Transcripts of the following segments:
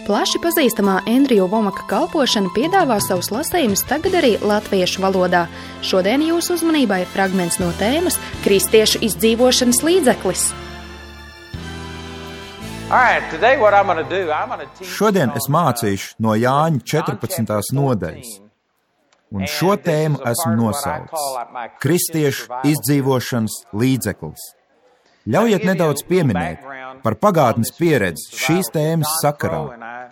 Plaši pazīstamā Endriju Vomaka kalpošana piedāvā savus lasējumus tagad arī latviešu valodā. Šodien jūsu uzmanībai fragments no tēmas Kristiešu izdzīvošanas līdzeklis. Šodien es mācīšu no Jāņa 14. nodaļas. Un šo tēmu esmu nosaucis Kristiešu izdzīvošanas līdzeklis. Ļaujiet nedaudz pieminēt par pagātnes pieredzi šīs tēmas sakarā.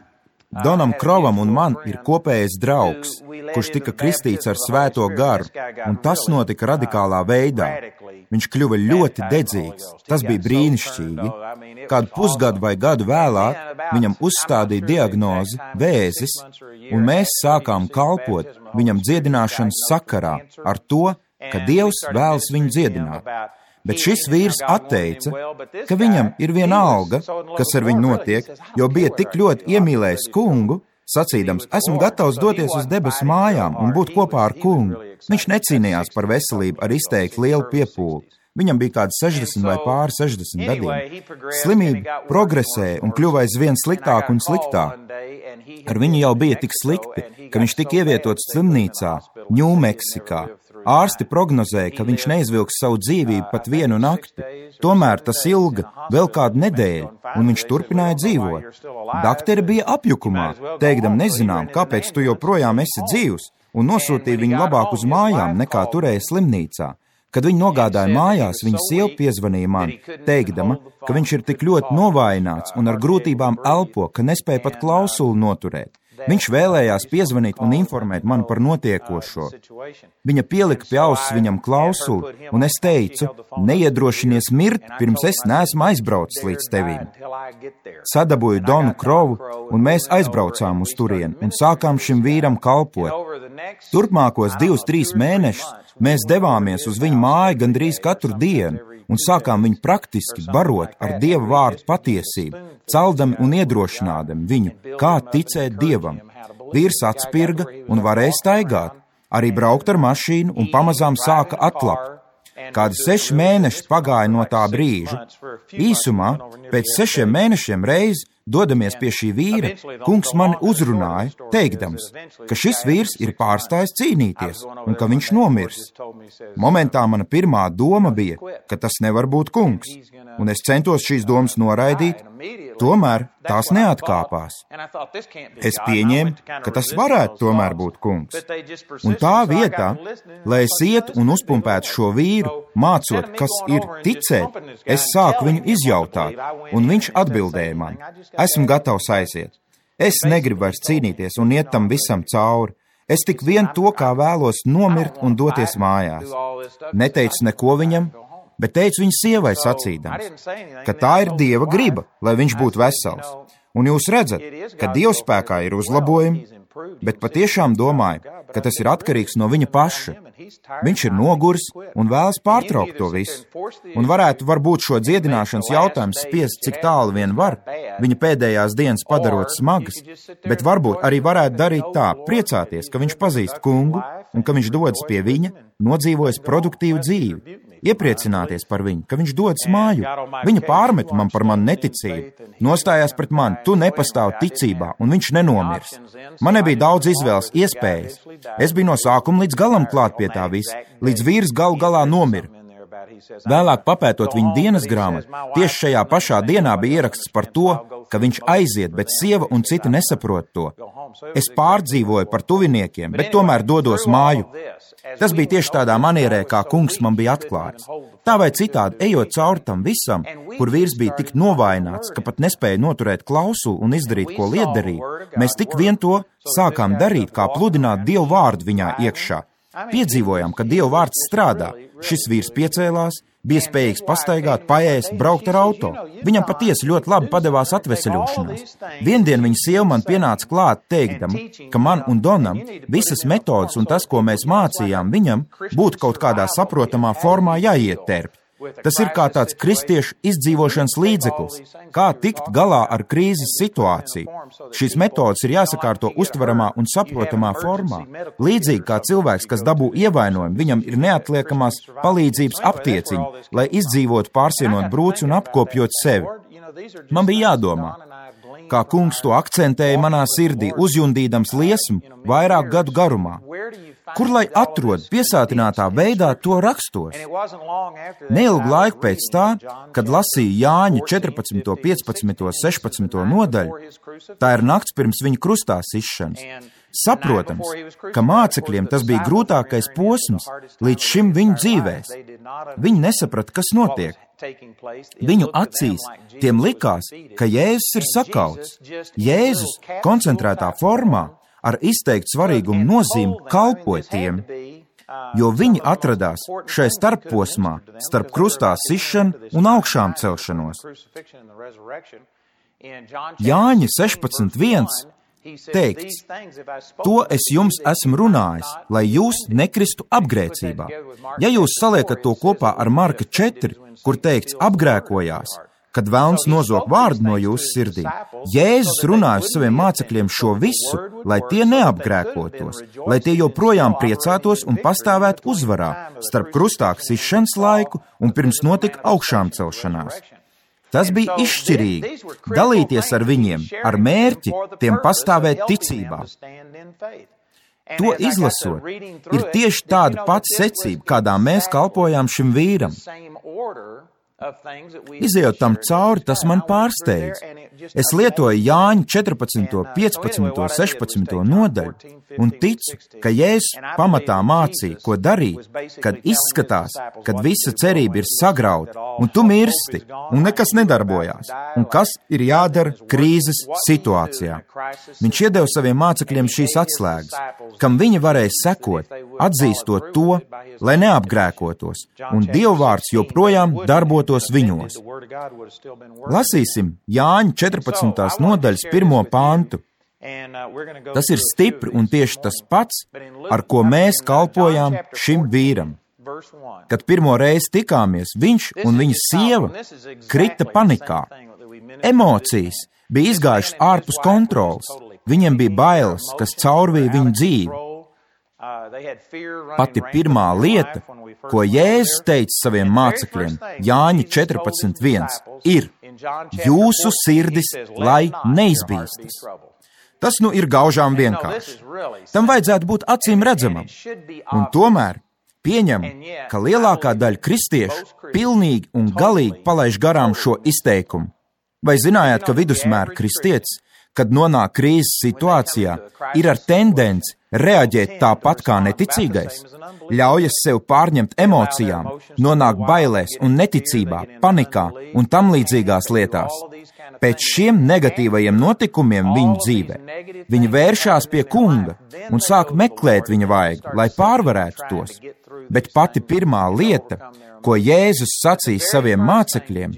Donam Krovam un man ir kopējais draugs, kurš tika kristīts ar Svēto garu, un tas notika radikālā veidā. Viņš kļuva ļoti dedzīgs, tas bija brīnišķīgi. Kādu pusgadu vai gadu vēlāk viņam uzstādīja diagnozi vēzis, un mēs sākām kalpot viņam dziedināšanas sakarā ar to, ka Dievs vēlas viņu dziedināt. Bet šis vīrs atteica, ka viņam ir viena alga, kas ar viņu notiek, jo bija tik ļoti iemīlējis kungu, sacīdams, esmu gatavs doties uz debesu mājām un būt kopā ar kungu. Viņš necīnījās par veselību ar izteikti lielu piepūli. Viņam bija kādi 60 vai pāri 60 gadiem. Slimība progresēja un kļuva aizvien sliktāk un sliktāk. Ar viņu jau bija tik slikti, ka viņš tika ievietots slimnīcā, Ņūmeksikā. Ārsti prognozēja, ka viņš neizvilks savu dzīvību pat vienu nakti. Tomēr tas ilga vēl kādu nedēļu, un viņš turpināja dzīvot. Dakteri bija apjukumā, teikdam nezinām, kāpēc tu joprojām esi dzīvs, un nosūtīja viņu labāk uz mājām, nekā turēja slimnīcā. Kad viņi nogādāja mājās, viņa sieva piezvanīja man, teikdama, ka viņš ir tik ļoti novājināts un ar grūtībām elpo, ka nespēja pat klausuli noturēt. Viņš vēlējās piezvanīt un informēt mani par notiekošo. Viņa pielika pie auss viņam klausuli, un es teicu, neiedrošinies mirt, pirms es neesmu aizbraucis līdz tevīm. Sadabūju Donu Krovu, un mēs aizbraucām uz turieni un sākām šim vīram kalpot. Turpmākos 2-3 mēnešus mēs devāmies uz viņu māju gandrīz katru dienu un sākām viņu praktiski barot ar Dieva vārdu patiesību, celdami un iedrošinādami viņu, kā ticēt Dievam. Vīrs atspirga un varēja staigāt, arī braukt ar mašīnu un pamazām sāka atlapt. Kādi 6 mēneši pagāja no tā brīža. Īsumā, pēc 6 mēnešiem reizi, dodamies pie šī vīra, kungs mani uzrunāja, teikdams, ka šis vīrs ir pārstājis cīnīties un ka viņš nomirs. Momentā mana pirmā doma bija, ka tas nevar būt kungs, un es centos šīs domas noraidīt, tomēr tās neatkāpās. Es pieņēmu, ka tas varētu tomēr būt kungs. Un tā vietā, lai es ietu un uzpumpētu šo vīru, mācot, kas ir ticēt, es sāku viņu izjautāt, un viņš atbildēja man. Esmu gatavs aiziet. Es negribu vairs cīnīties un iet tam visam cauri. Es tik vien to, kā vēlos nomirt un doties mājās. Neteicu neko viņam, bet teicu viņa sievai sacīdams, ka tā ir Dieva griba, lai viņš būtu vesels. Un jūs redzat, ka Dieva spēkā ir uzlabojumi, bet patiešām domāju, ka tas ir atkarīgs no viņa paša. Viņš ir noguris un vēlas pārtraukt to visu. Un varētu varbūt šo dziedināšanas jautājumu spiest, cik tālu vien var, viņa pēdējās dienas padarot smagas, bet varbūt arī varētu darīt tā, priecāties, ka viņš pazīst kungu un ka viņš dodas pie viņa, nodzīvojas produktīvu dzīvi. Iepriecināties par viņu, ka viņš dodas māju. Viņa pārmet man par manu neticību, nostājās pret mani, tu nepastāv ticībā, un viņš nenomirs. Man nebija daudz izvēles iespējas. Es biju no sākuma līdz galam klāt pie tā visa, līdz vīrs galu galā nomira. Vēlāk papētot viņa dienas grāmatu, tieši šajā pašā dienā bija ieraksts par to, ka viņš aiziet, bet sieva un citi nesaprot to. Es pārdzīvoju par tuviniekiem, bet tomēr dodos māju. Tas bija tieši tādā manierē, kā kungs man bija atklājis. Tā vai citādi, ejot cauri tam visam, kur vīrs bija tik novājināts, ka pat nespēja noturēt klausuli un izdarīt, ko lietderīgi, mēs tik vien to sākām darīt, kā pludināt Dievu vārdu viņā iekšā. Piedzīvojām, ka Dieva vārds strādā. Šis vīrs piecēlās, bija spējīgs pastaigāt, paēst, braukt ar auto. Viņam patiesi ļoti labi padevās atveseļošanās. Viendien viņa sieva man pienāca klāt, teikdama, ka man un Donam visas metodas un tas, ko mēs mācījām viņam, būtu kaut kādā saprotamā formā jāietērp. Tas ir kā tāds kristiešu izdzīvošanas līdzeklis, kā tikt galā ar krīzes situāciju. Šīs metodas ir jāsakārto uztveramā un saprotamā formā. Līdzīgi kā cilvēks, kas dabū ievainojumu, viņam ir neatliekamās palīdzības aptieciņi, lai izdzīvotu pārsienot brūci un apkopjot sevi. Man bija jādomā, kā kungs to akcentēja manā sirdī, uzjundīdams liesmu vairāk gadu garumā. Kur lai atrod piesātinātā veidā to rakstos? Neilgu laiku pēc tā, kad lasīju Jāņa 14., 15., 16. nodaļu, tā ir nakts pirms viņa krustā sišanas, saprotams, ka mācekļiem tas bija grūtākais posms līdz šim viņu dzīvēs. Viņi nesaprata, kas notiek. Viņu acīs tiem likās, ka Jēzus ir sakauts. Jēzus koncentrētā formā ar izteikti svarīgumu nozīmi kalpoja tiem, jo viņi atradās šai starpposmā starp krustā sišanu un augšām celšanos. Jāņa 16.1 teikts, to es jums esmu runājis, lai jūs nekristu apgrēcībā. Ja jūs saliekat to kopā ar Marka 4, kur teikts apgrēkojās, kad velns nozog vārdu no jūsu sirdīm, Jēzus runāja uz saviem mācekļiem šo visu, lai tie neapgrēkotos, lai tie joprojām priecātos un pastāvētu uzvarā starp krustā sišanas laiku un pirms notika augšām celšanās. Tas bija izšķirīgi, dalīties ar viņiem, ar mērķi tiem pastāvēt ticībā. To izlasot, ir tieši tāda pati secība, kādā mēs kalpojām šim vīram. Izejot tam cauri, tas man pārsteidz. Es lietoju Jāņa 14., 15., 16. nodaļu un ticu, ka Jēzus pamatā mācīja, ko darīt, kad izskatās, kad visa cerība ir sagrauta un tu mirsti un nekas nedarbojās, un kas ir jādara krīzes situācijā. Viņš iedeva saviem mācekļiem šīs atslēgas, kam viņi varēja sekot, atzīstot to, lai neapgrēkotos, un Dievvvārds joprojām darbotos viņos. Lasīsim Jāņa 14. nodaļas 1. pantu. Tas ir stipri un tieši tas pats, ar ko mēs kalpojām šim vīram. Kad pirmo reizi tikāmies, viņš un viņa sieva krita panikā. Emocijas bija izgājušas ārpus kontrolas. Viņiem bija bailes, kas caurvīja viņu dzīvi. Pati pirmā lieta, ko Jēzus teica saviem mācekļiem, Jāņa 14.1, ir: jūsu sirdis, lai neizbīstas. Tas nu ir gaužām vienkārši. Tam vajadzētu būt acīm redzamam. Un tomēr pieņem, ka lielākā daļa kristiešu pilnīgi un galīgi palaiž garām šo izteikumu. Vai zinājāt, ka vidusmēra kristietis, kad nonāk krīzes situācijā, ir ar tendenci reaģēt tāpat kā neticīgais, ļaujas sev pārņemt emocijām, nonāk bailēs un neticībā, panikā un tam līdzīgās lietās. Pēc šiem negatīvajiem notikumiem viņa dzīvē, viņa vēršās pie kunga un sāk meklēt viņa vaigu, lai pārvarētu tos. Bet pati pirmā lieta, ko Jēzus sacīja saviem mācekļiem,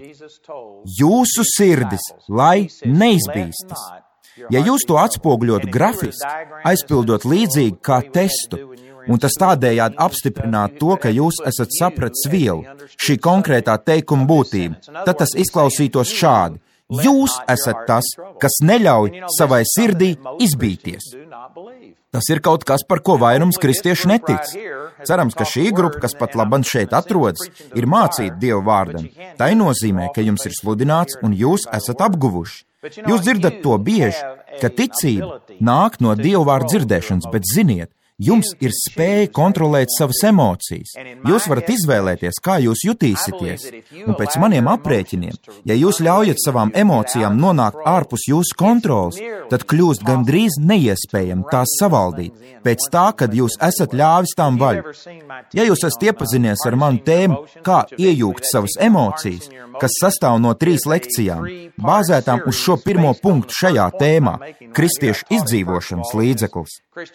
jūsu sirdis, lai neizbīstas. Ja jūs to atspoguļotu grafiski, aizpildot līdzīgi kā testu, un tas tādējādi apstiprinātu to, ka jūs esat sapratis vielu, šī konkrētā teikuma būtību, tad tas izklausītos šādi. Jūs esat tas, kas neļauj savai sirdī izbīties. Tas ir kaut kas, par ko vairums kristiešu netic. Cerams, ka šī grupa, kas pat labam šeit atrodas, ir mācīta Dieva vārdam. Tai nozīmē, ka jums ir sludināts un jūs esat apguvuši. Jūs dzirdat to bieži, ka ticība nāk no Dieva vārda dzirdēšanas, bet ziniet, jums ir spēja kontrolēt savas emocijas. Jūs varat izvēlēties, kā jūs jutīsieties. Un pēc maniem aprēķiniem, ja jūs ļaujat savām emocijām nonākt ārpus jūsu kontrolas, tad kļūst gandrīz neiespējami tās savaldīt, pēc tā, kad jūs esat ļāvis tām vaļu. Ja jūs esat iepazinies ar manu tēmu, kā iejūgt savas emocijas, kas sastāv no 3 lekcijām, bāzētām uz šo pirmo punktu šajā tēmā – kristiešu izdzīvošanas līdzeklis.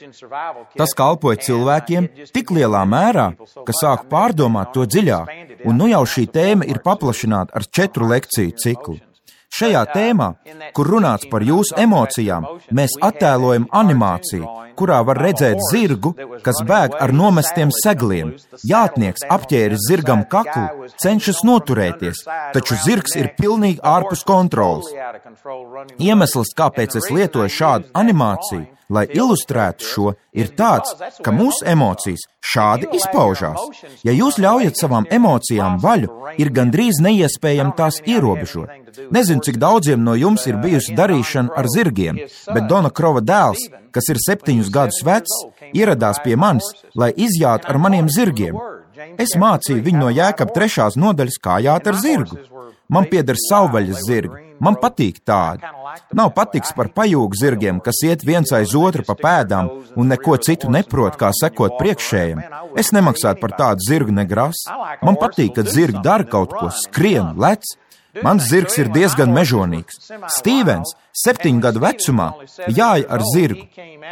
Tas kalpoja cilvēkiem tik lielā mērā, ka sāku pārdomāt to dziļāk, un nu jau šī tēma ir paplašināta ar 4 lekciju ciklu. Šajā tēmā, kur runāts par jūsu emocijām, mēs attēlojam animāciju, kurā var redzēt zirgu, kas bēg ar nomestiem segliem. Jātnieks apķēris zirgam kaklu, cenšas noturēties, taču zirgs ir pilnīgi ārpus kontrolas. Iemesls, kāpēc es lietoju šādu animāciju, lai ilustrētu šo, ir tāds, ka mūsu emocijas šādi izpaužās. Ja jūs ļaujat savām emocijām vaļu, ir gandrīz neiespējami tās ierobežot. Nezinu, cik daudziem no jums ir bijusi darīšana ar zirgiem, bet Dona Krova dēls, kas ir 7 gadus vecs, ieradās pie manis, lai izjātu ar maniem zirgiem. Es mācīju viņu no Jēkaba 3. nodaļas, kā jāt ar zirgu. Man pieder savvaļas zirgi, man patīk tādi. Nav patiks par pajūgu zirgiem, kas iet viens aiz otru pa pēdām un neko citu neprot, kā sekot priekšējiem. Es nemaksātu par tādu zirgu negrasu. Man patīk, kad zirgi dara kaut ko, skrien, lec. Mans zirgs ir diezgan mežonīgs. Stīvens, 7 gadu vecumā, jāja ar zirgu.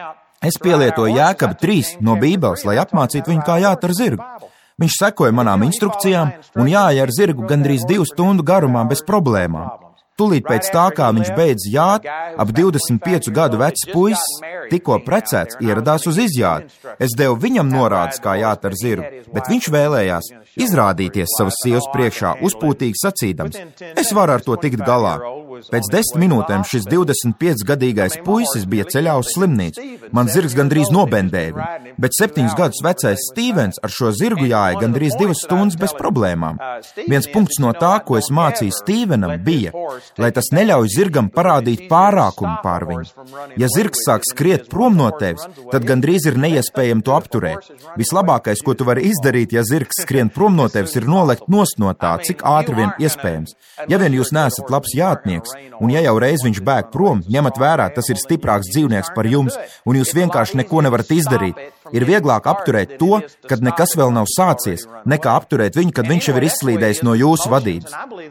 Es pielietoju Jēkaba 3 no Bībeles, lai apmācītu viņu, kā jāt ar zirgu. Viņš sekoja manām instrukcijām un jāja ar zirgu gandrīz 2 stundu garumā bez problēmām. Tūlīt pēc tā, kā viņš beidz jāt, ap 25 gadu vecs puisis, tikko precēts, ieradās uz izjādi. Es devu viņam norādes, kā jāt ar zirgu, bet viņš vēlējās izrādīties savas sievas priekšā, uzpūtīgi sacīdams: es varu ar to tikt galā. Pēc 10 minūtēm šis 25-gadīgais puisis bija ceļā uz slimnīcu. Man zirgs gandrīz nobendēja viņu, bet 7 gadus vecais Stīvens ar šo zirgu jāja gandrīz 2 stundas bez problēmām. Viens punkts no tā, ko es mācīju Stīvenam, bija, lai tas neļauj zirgam parādīt pārākumu pār viņu. Ja zirgs sāk skriet prom no tevis, tad gandrīz ir neiespējami to apturēt. Vislabākais, ko tu vari izdarīt, ja zirgs skrien prom no tevis, ir nolekt nost no tā, cik ātri vien iespējams. Ja vien jūs neesat labs jātnieks, un ja jau reiz viņš bēg prom, ņemat vērā, tas ir stiprāks dzīvnieks par jums, un jūs vienkārši neko nevarat izdarīt. Ir vieglāk apturēt to, kad nekas vēl nav sācies, nekā apturēt viņu, kad viņš jau ir izslīdējis no jūsu vadības.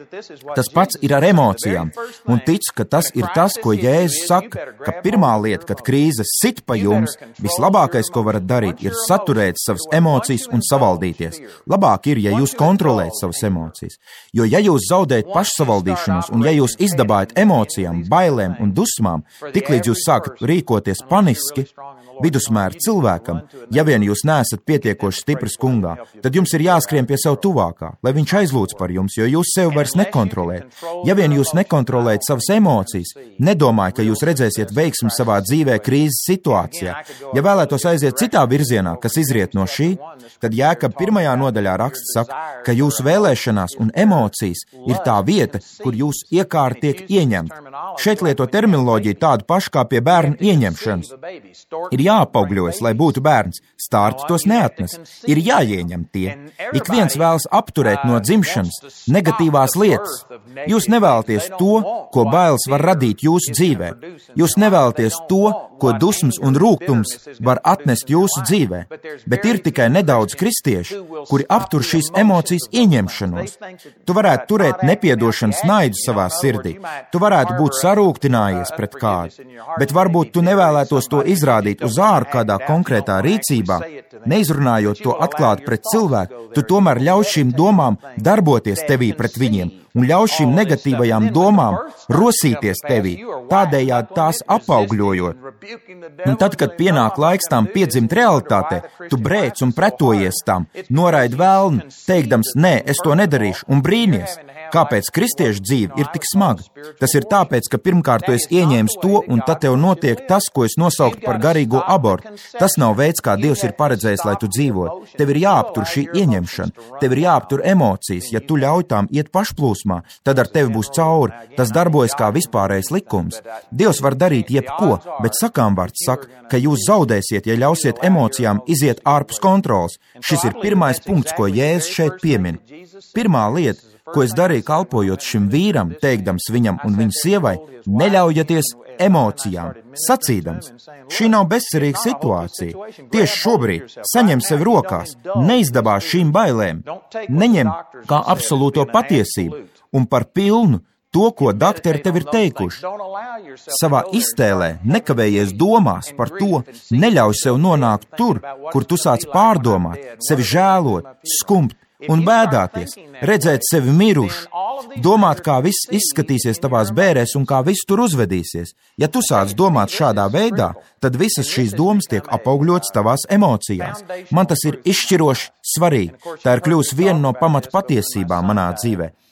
Tas pats ir ar emocijām, un ticu, ka tas ir tas, ko Jēzus saka, ka pirmā lieta, kad krīze sit pa jums, vislabākais, ko varat darīt, ir saturēt savas emocijas un savaldīties. Labāk ir, ja jūs kontrolējat savas emocijas, jo ja jūs zaudējat pašsavaldīšanos un ja jūs izdabājat emocijām, bailēm un dusmām, tiklīdz jūs sākat rīkoties paniski, vidusmēra cilvēkam, ja vien jūs neesat pietiekoši stiprs kungā, tad jums ir jāskrien pie sev tuvākā, lai viņš aizlūdz par jums, jo jūs sev vairs nekontrolējat. Ja vien jūs nekontrolējat savas emocijas, nedomāju, ka jūs redzēsiet veiksmi savā dzīvē krīzes situācijā. Ja vēlētos aiziet citā virzienā, kas izriet no šī, tad Jēkaba 1. nodaļā raksts saka, ka jūsu vēlēšanās un emocijas ir tā vieta, kur jūsu iekāra tiek ieņemta. Šeit lieto terminoloģiju tādu pašu kā pie bērnu ieņemšanas. Ir jāapaugļojas, lai būtu bērns. Stārti tos neatnes. Ir jāieņem tie. Ik viens vēlas apturēt no dzimšanas negatīvās lietas. Jūs nevēlaties to, ko bailes var radīt jūsu dzīvē. Jūs nevēlaties to, ko dusmas un rūgtums var atnest jūsu dzīvē. Bet ir tikai nedaudz kristieši, kuri aptur šīs emocijas ieņemšanos. Tu varētu turēt nepiedošanas naidu savā sirdī. Tu varētu būt sarūktinājies pret kādu. Bet varbūt tu nevēlētos to izrādīt uz āru kādā konkrētā rīcībā, neizrunājot to atklāt pret cilvēku, tu tomēr ļauj šīm domām darboties tevī pret viņiem un ļauj šīm negatīvajām domām rosīties tevī, tādējādi tās apaugļojot. Un tad, kad pienāk laiks tām piedzimt realitātē, tu brēc un pretojies tām, noraidi vēlni, teikdams, nē, es to nedarīšu, un brīnies. Kāpēc kristiešu dzīve ir tik smaga? Tas ir tāpēc, ka pirmkārt tu esi ieņēmis to, un tad tev notiek tas, ko es nosauktu par garīgo abortu. Tas nav veids, kā Dievs ir paredzējis, lai tu dzīvotu. Tev ir jāaptur šī ieņemšana, tev ir jāaptur emocijas. Ja tu ļauj tām iet pašplūsmā, tad ar tevi būs cauri. Tas darbojas kā vispārējais likums. Dievs var darīt jebko, bet sakāmvārds saka, ka jūs zaudēsiet, ja ļausiet emocijām iziet ārpus kontrolas. Šis ir pirmais punkts, ko Jēzus šeit piemin. Pirmā lieta, ko es darīju kalpojot šim vīram, teikdams viņam un viņa sievai, neļaujieties emocijām, sacīdams. Šī nav bezcerīga situācija. Tieši šobrīd saņem sevi rokās, neizdabā šīm bailēm, neņem kā absolūto patiesību un par pilnu to, ko doktori tev ir teikuši. Savā iztēlē nekavējies domās par to, neļauj sev nonākt tur, kur tu sāc pārdomāt, sevi žēlot, skumt un bēdāties, redzēt sevi mirušu, domāt, kā viss izskatīsies tavās bērēs un kā viss tur uzvedīsies. Ja tu sāc domāt šādā veidā, tad visas šīs domas tiek apaugļotas tavās emocijās. Man tas ir izšķiroši svarīgi. Tā ir kļūst viena no pamatpatiesībām manā dzīvē.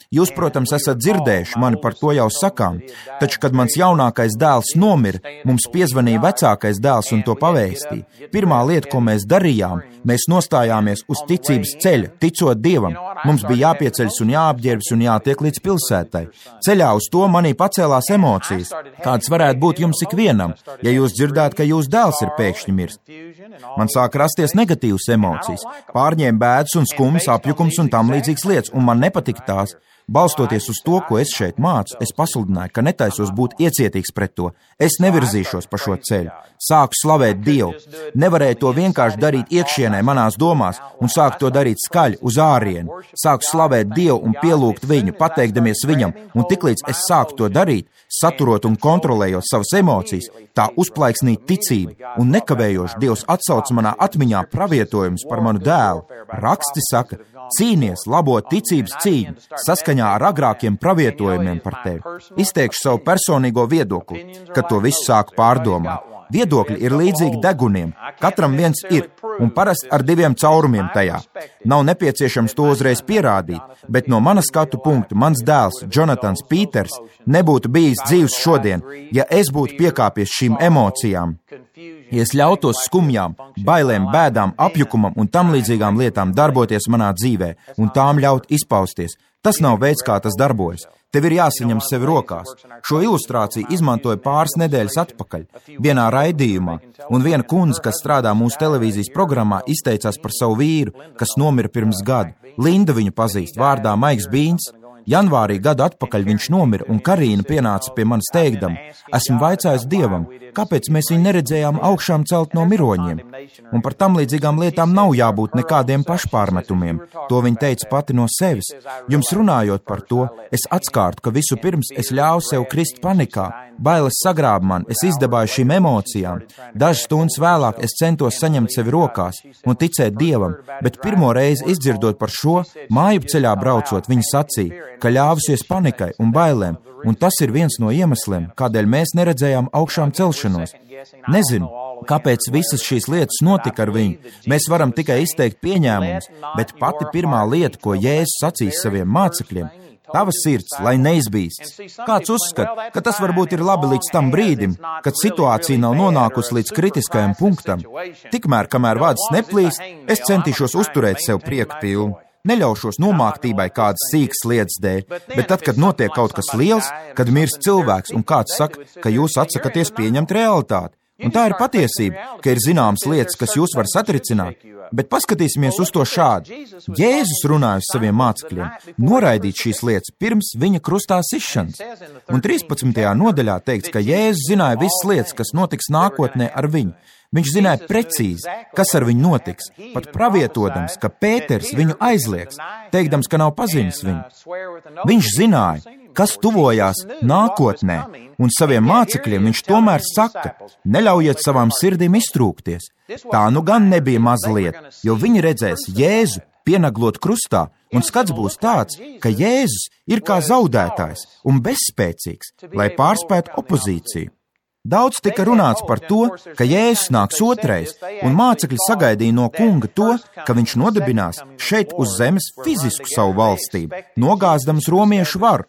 Jūs, protams, esat dzirdējuši mani par to jau sakām, taču, kad mans jaunākais dēls nomira, mums piezvanīja vecākais dēls un to pavēstīja. Pirmā lieta, ko mēs darījām, mēs nostājāmies uz ticības ceļa, ticot Dievam. Mums bija jāpieceļas un jāapģērbs un jātiek līdz pilsētai. Ceļā uz to manī pacēlās emocijas, kādas varētu būt jums ikvienam, ja jūs dzirdētu, ka jūsu dēls ir pēkšņi mirst. Man sāk rasties negatīvas emocijas, pārņēma bēdas un skumjas, apjukums un tam līdzīgas lietas, un man nepatika tās. Balstoties uz to, ko es šeit mācu, es pasludināju, ka netaisos būt iecietīgs pret to. Es nevirzīšos pa šo ceļu. Sāku slavēt Dievu. Nevarēju to vienkārši darīt iekšienē manās domās un sāku to darīt skaļi uz ārienu. Sāku slavēt Dievu un pielūgt viņu, pateikdamies viņam, un tiklīdz es sāku to darīt, saturot un kontrolējot savas emocijas, tā uzplaiksnīja ticība un nekavējoši Dievs atsauca manā atmiņā pravietojumus par manu dēlu. Raksti saka, cīnies, labo ticības cīņu, saskaņā ar agrākiem pravietojumiem par tevi. Izteikšu savu personīgo viedokli, kad to visu sāku pārdomāt. Viedokļi ir līdzīgi deguniem, katram viens ir, un parasti ar 2 caurumiem tajā. Nav nepieciešams to uzreiz pierādīt, bet no mana skatu punkta mans dēls, Jonatans Pīters, nebūtu bijis dzīvs šodien, ja es būtu piekāpies šīm emocijām. Ja es ļautos skumjām, bailēm, bēdām, apjukumam un tam līdzīgām lietām darboties manā dzīvē un tām ļaut izpausties, tas nav veids, kā tas darbojas. Tev ir jāsaņem sevi rokās. Šo ilustrāciju izmantoja pāris nedēļas atpakaļ, vienā raidījumā, un viena kundze, kas strādā mūsu televīzijas programmā, izteicās par savu vīru, kas nomira pirms gada. Linda viņu pazīst vārdā Maiks Bīns. Janvārī gadu atpakaļ viņš nomira, un Karīna pienāca pie manis teikdama, esmu vaicājis Dievam, kāpēc mēs viņu neredzējām augšām celt no miroņiem. Un par tam līdzīgām lietām nav jābūt nekādiem pašpārmetumiem. To viņa teica pati no sevis. Jums runājot par to, es atskārtu, ka visu pirms es ļāvu sev krist panikā. Bailes sagrāba man, es izdabāju šīm emocijām. Dažas stundas vēlāk es centos saņemt sevi rokās un ticēt Dievam, bet pirmo reizi izdzirdot par šo, māju ceļā braucot, viņa sacīja, ka ļāvusies panikai un bailēm, un tas ir viens no iemesliem, kādēļ mēs neredzējām augšām celšanos. Nezinu, kāpēc visas šīs lietas notika ar viņu. Mēs varam tikai izteikt pieņēmumus, bet pati pirmā lieta, ko Jēzus sacīs saviem mācekļiem, tava sirds, lai neizbīsts. Kāds uzskata, ka tas varbūt ir labi līdz tam brīdim, kad situācija nav nonākusi līdz kritiskajam punktam. Tikmēr, kamēr vārds neplīst, es centīšos uzturēt sev prieku pilnu. Neļaušos nomāktībai kādas sīkas lietas dēļ, bet tad, kad notiek kaut kas liels, kad mirst cilvēks un kāds saka, ka jūs atsakaties pieņemt realitāti. Un tā ir patiesība, ka ir zināmas lietas, kas jūs var satricināt, bet paskatīsimies uz to šādi. Jēzus runāja uz saviem mācekļiem noraidīt šīs lietas pirms viņa krustā sišanas. Un 13. nodaļā teikts, ka Jēzus zināja visas lietas, kas notiks nākotnē ar viņu. Viņš zināja precīzi, kas ar viņu notiks, pat pravietodams, ka Pēters viņu aizliegs, teikdams, ka nav pazinis viņu. Viņš zināja, kas tuvojās nākotnē, un saviem mācekļiem viņš tomēr saka, neļaujiet savām sirdīm iztrūkties. Tā nu gan nebija maza lieta, jo viņi redzēs Jēzu pienaglot krustā, un skats būs tāds, ka Jēzus ir kā zaudētājs un bezspēcīgs, lai pārspētu opozīciju. Daudz tika runāts par to, ka Jēzus nāks otrais, un mācekļi sagaidīja no kunga to, ka viņš nodibinās šeit uz zemes fizisku savu valstību, nogāzdams romiešu varu.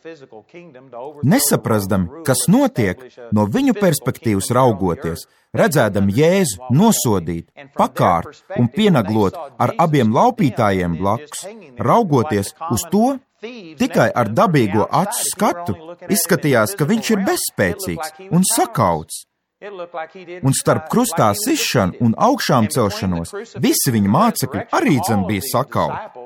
Nesaprastami, kas notiek, no viņu perspektīvas raugoties, redzēdami Jēzu nosodīt, pakārt un pienaglot ar abiem laupītājiem blakus, raugoties uz to, tikai ar dabīgo acu skatu izskatījās, ka viņš ir bezspēcīgs un sakauts. Un starp krustā sišanu un augšām celšanos visi viņa mācekļi arī dzem bija sakauti.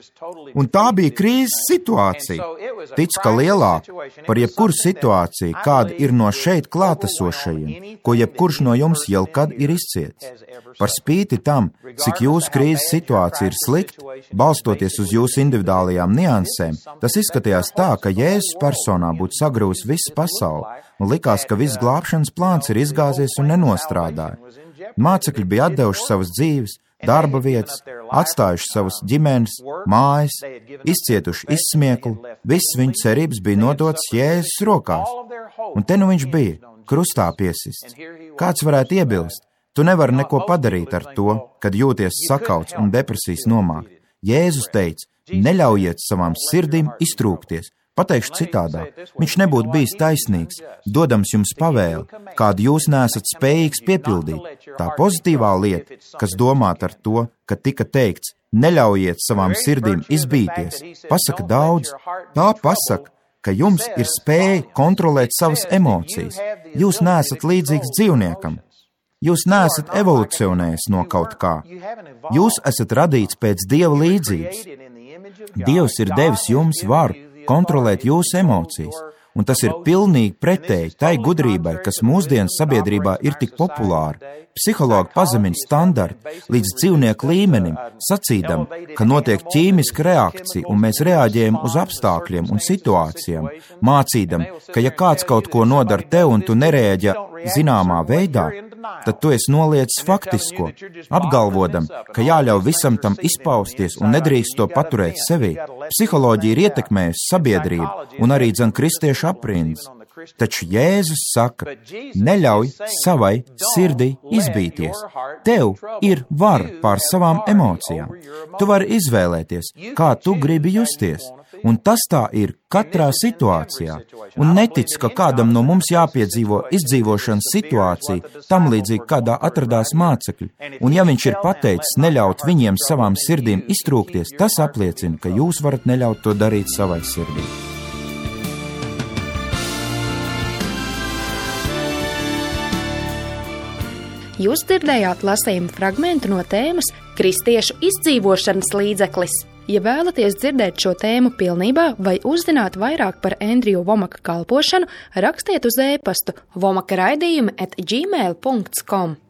Un tā bija krīzes situācija. Ticu, ka lielāka par jebkuru situāciju, kāda ir no šeit klātesošajiem, ko jebkurš no jums jau kad ir izcietis. Par spīti tam, cik jūsu krīzes situācija ir slikta, balstoties uz jūsu individuālajām niansēm, tas izskatījās tā, ka Jēzus personā būtu sagrūs visa pasaule, un likās, ka viss glābšanas plāns ir izgāzies un nenostrādāja. Mācekļi bija atdevuši savas dzīves, darba vietas, atstājuši savas ģimenes, mājas, izcietuši izsmieklu, viss viņu cerības bija nodotas Jēzus rokās. Un te nu viņš bija, krustā piesists. Kāds varētu iebilst? Tu nevari neko padarīt ar to, kad jūties sakauts un depresijas nomākt. Jēzus teica, Neļaujiet savām sirdīm iztrūkties. Pateikšu citādāk, viņš nebūtu bijis taisnīgs, dodams jums pavēli, kādu jūs neesat spējīgs piepildīt. Tā pozitīvā lieta, kas domāt ar to, ka tika teikts, neļaujiet savām sirdīm izbīties, pasaka daudz. Tā pasaka, ka jums ir spēja kontrolēt savas emocijas. Jūs neesat līdzīgs dzīvniekam. Jūs neesat evolucionējis no kaut kā. Jūs esat radīts pēc Dieva līdzības. Dievs ir devis jums varu kontrolēt jūsu emocijas, un tas ir pilnīgi pretēji tai gudrībai, kas mūsdienas sabiedrībā ir tik populāra. Psihologi pazemina standartu līdz dzīvnieku līmenim, sacīdam, ka notiek ķīmiska reakcija, un mēs reaģējam uz apstākļiem un situācijām, mācīdam, ka ja kāds kaut ko nodara tev un tu nereaģē zināmā veidā, tad tu esi noliecis faktisko, apgalvodam, ka jāļauj visam tam izpausties un nedrīkst to paturēt sevī. Psiholoģija ir ietekmējusi sabiedrību un arī kristiešu aprindas. Taču Jēzus saka, neļauj savai sirdī izbīties. Tev ir vara pār savām emocijām. Tu vari izvēlēties, kā tu gribi justies. Un tas tā ir katrā situācijā. Un netic, ka kādam no mums jāpiedzīvo izdzīvošanas situācija, tam līdzīgi kādā atradās mācekļi. Un ja viņš ir pateicis neļaut viņiem savām sirdīm iztrūkties, tas apliecina, ka jūs varat neļaut to darīt savai sirdī. Jūs dzirdējāt lasījumu fragmentu no tēmas Kristiešu izdzīvošanas līdzeklis. Ja vēlaties dzirdēt šo tēmu pilnībā vai uzzināt vairāk par Andriju Vomaka kalpošanu, rakstiet uz e-pastu vomaka@gmail.com.